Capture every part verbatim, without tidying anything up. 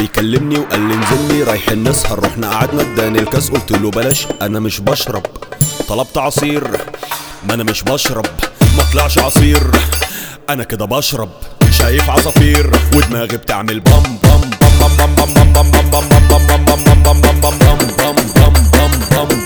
بيكلمني وقال لي نزلني رايحين نسهر، رحنا قعدنا اداني الكاس قلت له بلاش انا مش بشرب. طلبت عصير ما انا مش بشرب، ما طلعش عصير انا كده بشرب. شايف عصافير ودماغي بتعمل بام بام بام بام بام بام بام بام بام بام بام بام بام بام بام بام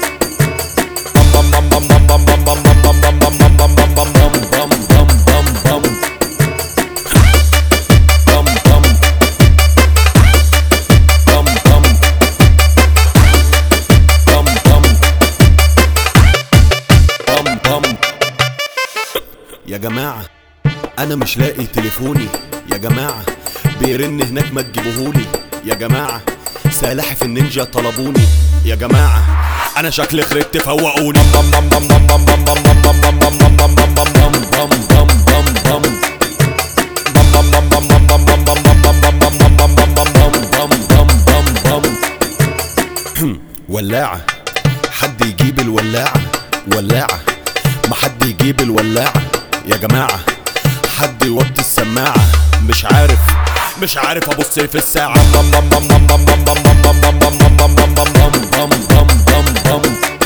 يا جماعة أنا مش لاقي تليفوني، يا جماعة بيرن هناك ما تجيبوهولي، يا جماعة سلاحف النينجا طلبوني، يا جماعة أنا شكلي خربت فوقوني. بام بام بام بام بام بام بام بام بام بام بام بام بام بام بام بام بام بام. ولاعة حد يجيب الولاعة، ولاعة ما حد يجيب الولاعة، يا جماعة حد يوطي السماعة. مش عارف مش عارف ابص في الساعة. بام بام بام بام بام بام بام بام بام بام بام بام بام بام بام بام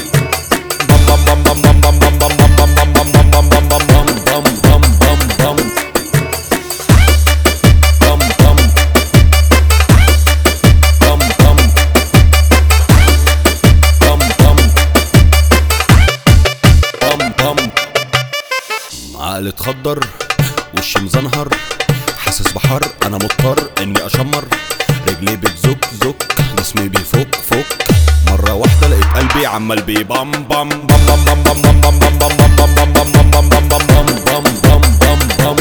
عقلي اتخدر وشي مزنهر حاسس بحر انا مضطر اني اشمر. رجلي بتزك زك جسمي بيفك فك، مرة واحدة لقيت قلبي عمال بي بام بام بام بام بام بام بام بام بام بام بام بام بام بام بام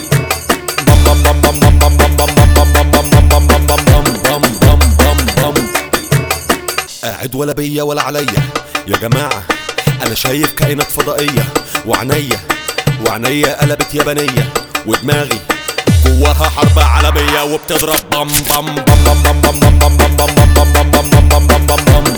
بام. قاعد ولا بيا ولا عليا، يا جماعة انا شايف كائنات فضائية، وعنيا وعنيا قلبت يابانية، ودماغي جواها حرب عالمية وبتضرب بام بام بام بام بام بام بام بام بام بام بام بام بام بام بام.